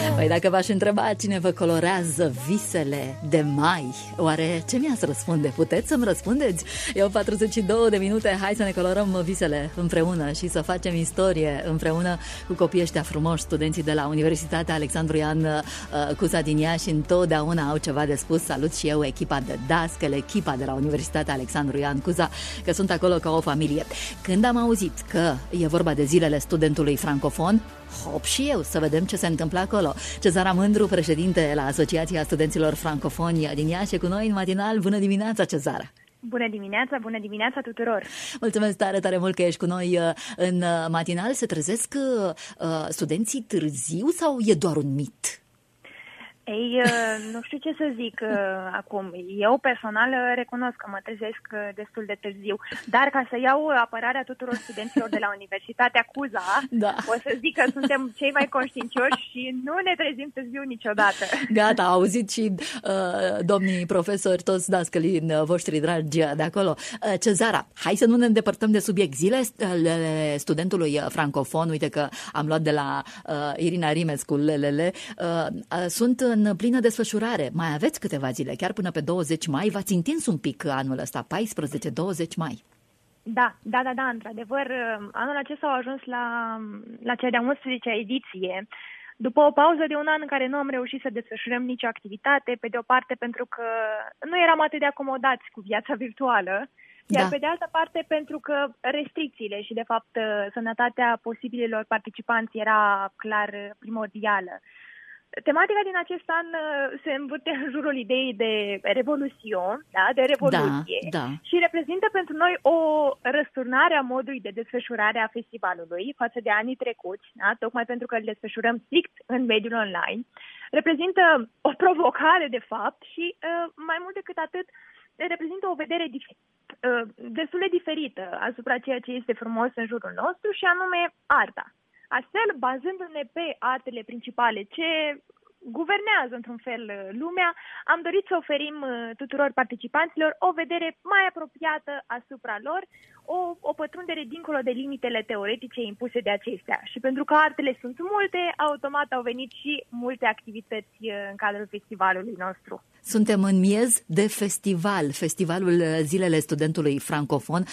Păi dacă v-aș întreba cine vă colorează visele de mai, oare ce mi-ați răspunde? Puteți să-mi răspundeți? Eu 42 de minute, hai să ne colorăm visele împreună și să facem istorie împreună cu copiii ăștia frumoși, studenții de la Universitatea Alexandru Ioan Cuza din Iași. Întotdeauna au ceva de spus. Salut și eu echipa de dascăle, echipa de la Universitatea Alexandru Ioan Cuza, că sunt acolo ca o familie. Când am auzit că e vorba de zilele studentului francofon, hop și eu să vedem ce se întâmplă acolo. Cezara Mândru, președinte la Asociația Studenților Francofoni din Iași, cu noi în matinal. Bună dimineața, Cezara! Bună dimineața tuturor! Mulțumesc tare, tare mult că ești cu noi în matinal. Se trezesc studenții târziu sau e doar un mit? Ei, nu știu ce să zic acum. Eu personal recunosc că mă trezesc destul de târziu, dar ca să iau apărarea tuturor studenților de la Universitatea Cuza, da, o să zic că suntem cei mai conștiincioși și nu ne trezim târziu niciodată. Gata, au auzit și domnii profesori, toți dascălii voștri dragi de acolo. Cezara, hai să nu ne îndepărtăm de subiect. Zilele studentului francofon, uite că am luat de la Irina Rimescu lelele, sunt în plină desfășurare. Mai aveți câteva zile, chiar până pe 20 mai. V-ați întins un pic anul ăsta, 14-20 mai. Da, într-adevăr, anul acesta au ajuns la cea de-a 11-a ediție. După o pauză de un an în care nu am reușit să desfășurăm nicio activitate, pe de o parte pentru că nu eram atât de acomodați cu viața virtuală, iar pe de altă parte pentru că restricțiile și, de fapt, sănătatea posibililor participanți era clar primordială. Tematica din acest an se învârte în jurul ideii de revoluție, și reprezintă pentru noi o răsturnare a modului de desfășurare a festivalului față de anii trecuți, tocmai pentru că îl desfășurăm strict în mediul online. Reprezintă o provocare, de fapt, și mai mult decât atât, reprezintă o vedere destul de diferită asupra ceea ce este frumos în jurul nostru, și anume arta. Astfel, bazându-ne pe artele principale ce guvernează într-un fel lumea, am dorit să oferim tuturor participanților o vedere mai apropiată asupra lor, o pătrundere dincolo de limitele teoretice impuse de acestea. Și pentru că artele sunt multe, automat au venit și multe activități în cadrul festivalului nostru. Suntem în miez de festival, festivalul Zilele Studentului Francofon,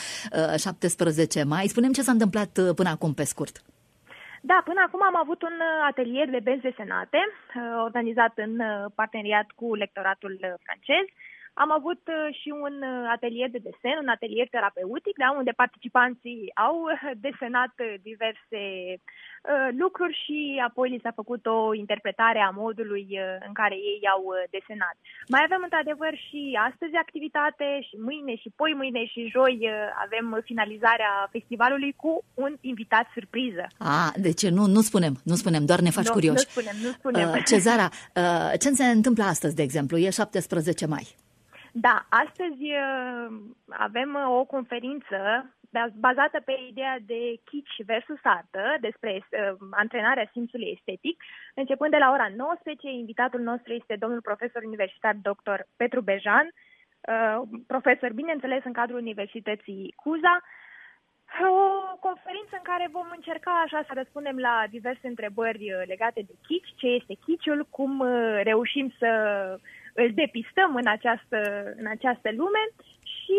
17 mai. Spunem ce s-a întâmplat până acum pe scurt. Da, până acum am avut un atelier de benzi desenate, organizat în parteneriat cu lectoratul francez. Am avut și un atelier de desen, un atelier terapeutic, unde participanții au desenat diverse lucruri și apoi li s-a făcut o interpretare a modului în care ei au desenat. Mai avem într-adevăr și astăzi activitate, și mâine, și poimâine, și joi avem finalizarea festivalului cu un invitat surpriză. Deci nu spunem, doar ne faci curioși. Nu spunem. Cezara, ce se întâmplă astăzi, de exemplu? E 17 mai. Da, astăzi avem o conferință bazată pe ideea de kitsch versus artă, despre antrenarea simțului estetic. Începând de la ora 19, invitatul nostru este domnul profesor universitar dr. Petru Bejan, profesor, bineînțeles, în cadrul Universității Cuza. O conferință în care vom încerca așa să răspundem la diverse întrebări legate de kitsch, ce este kitschul, cum reușim să îl depistăm în această lume și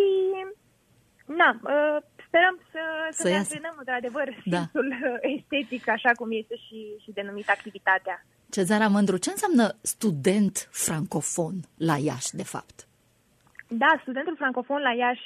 sperăm să ne antrenăm într-adevăr simțul estetic, așa cum este și denumită activitatea. Cezara Mândru, ce înseamnă student francofon la Iași, de fapt? Da, studentul francofon la Iași,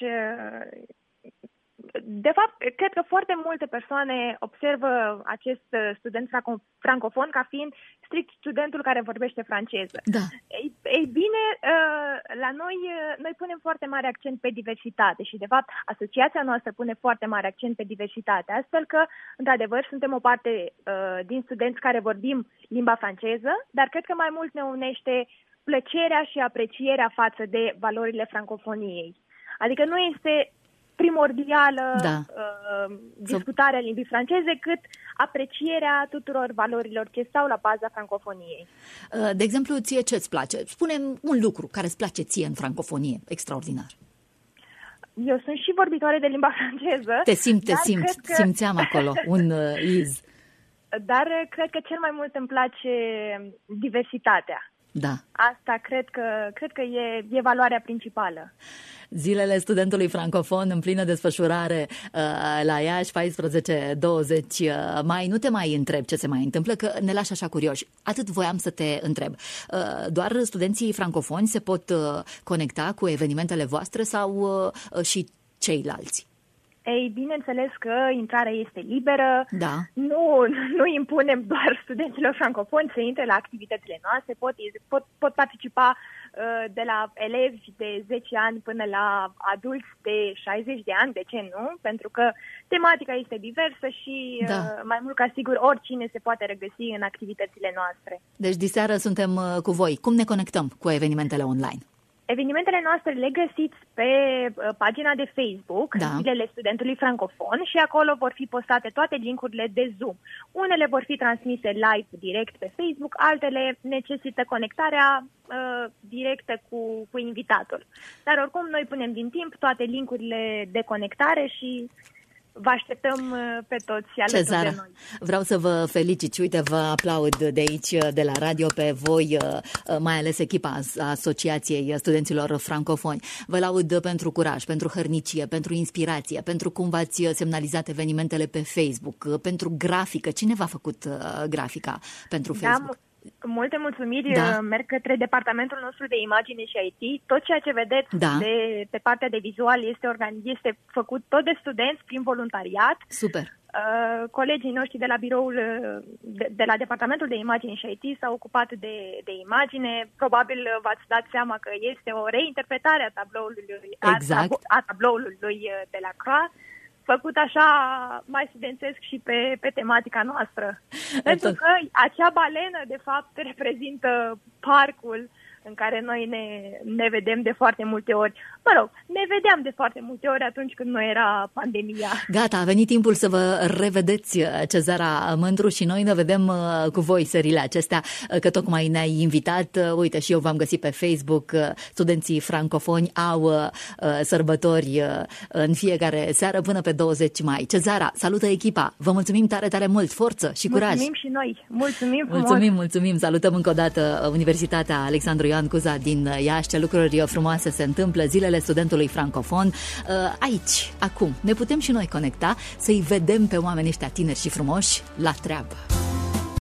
de fapt, cred că foarte multe persoane observă acest student francofon ca fiind strict studentul care vorbește franceză. Da. Ei bine, la noi punem foarte mare accent pe diversitate și, de fapt, asociația noastră pune foarte mare accent pe diversitate, astfel că, într-adevăr, suntem o parte din studenți care vorbim limba franceză, dar cred că mai mult ne unește plăcerea și aprecierea față de valorile francofoniei. Adică nu este primordială discutarea limbii franceze, cât aprecierea tuturor valorilor ce stau la baza francofoniei. De exemplu, ție ce-ți place? Spune-mi un lucru care îți place ție în francofonie, extraordinar. Eu sunt și vorbitoare de limba franceză. Te simt, simțeam acolo un iz. dar cred că cel mai mult îmi place diversitatea. Da. Asta cred că e valoarea principală. Zilele studentului francofon în plină desfășurare la Iași, 14-20 mai. Nu te mai întreb ce se mai întâmplă, că ne lași așa curioși. Atât voiam să te întreb. Doar studenții francofoni se pot conecta cu evenimentele voastre sau și ceilalți? Ei, bineînțeles că intrarea este liberă. Da. Nu impunem doar studenților francofoni să intre la activitățile noastre. Pot participa de la elevi de 10 ani până la adulți de 60 de ani, de ce nu? Pentru că tematica este diversă și mai mult ca sigur oricine se poate regăsi în activitățile noastre. Deci diseară suntem cu voi. Cum ne conectăm cu evenimentele online? Evenimentele noastre le găsiți pe pagina de Facebook, Zilele Studentului Francofon, și acolo vor fi postate toate link-urile de Zoom. Unele vor fi transmise live direct pe Facebook, altele necesită conectarea directă cu invitatul. Dar oricum noi punem din timp toate link-urile de conectare și vă așteptăm pe toți alături de noi. Vreau să vă felicit și uite, vă aplaud de aici, de la radio, pe voi, mai ales echipa Asociației Studenților Francofoni. Vă laud pentru curaj, pentru hărnicie, pentru inspirație, pentru cum v-ați semnalizat evenimentele pe Facebook, pentru grafică. Cine v-a făcut grafica pentru Facebook? Multe mulțumiri merg către departamentul nostru de imagine și IT. Tot ceea ce vedeți pe partea de vizual este făcut tot de studenți prin voluntariat. Super. Colegii noștri de la biroul, de la departamentul de imagine și IT s-au ocupat de imagine. Probabil v-ați dat seama că este o reinterpretare a tabloului, a tabloului de la Croix, făcut așa mai studențesc și pe tematica noastră. Pentru că acea balenă, de fapt, reprezintă parcul în care noi ne vedem de foarte multe ori. Mă rog, ne vedeam de foarte multe ori atunci când nu era pandemia. Gata, a venit timpul să vă revedeți, Cezara Mândru, și noi ne vedem cu voi serile acestea, că tocmai ne-ai invitat. Uite, și eu v-am găsit pe Facebook. Studenții francofoni au sărbători în fiecare seară până pe 20 mai. Cezara, salută echipa! Vă mulțumim tare, tare mult! Forță și curaj! Mulțumim și noi! Mulțumim frumos! Mulțumim! Salutăm încă o dată Universitatea Alexandru Ioan Cuza din Iași. Ce lucruri frumoase se întâmplă, zilele studentului francofon. Aici, acum, ne putem și noi conecta, să-i vedem pe oamenii ăștia tineri și frumoși la treabă.